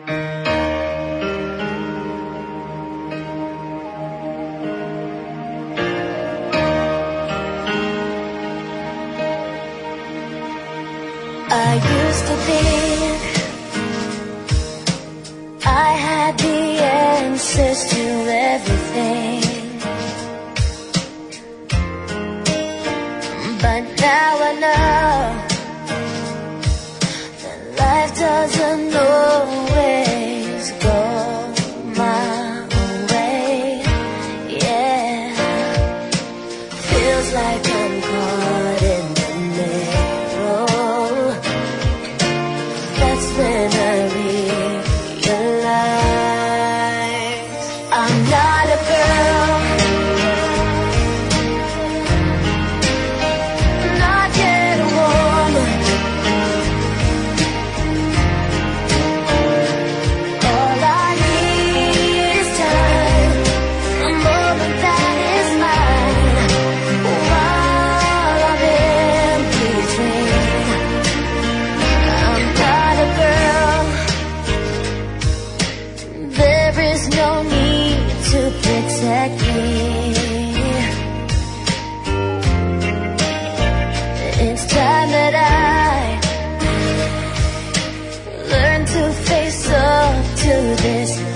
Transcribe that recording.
I used to think I had the answers to everything, but now I know that life doesn't always go my way. Yeah, feels like I'm caught in the middle. That's when I realize I'm not a girl, not yet a woman. All I need is time, a moment that is mine, while I'm in between. I'm not a girl, there is no need to protect me. It's time that I learn to face up to this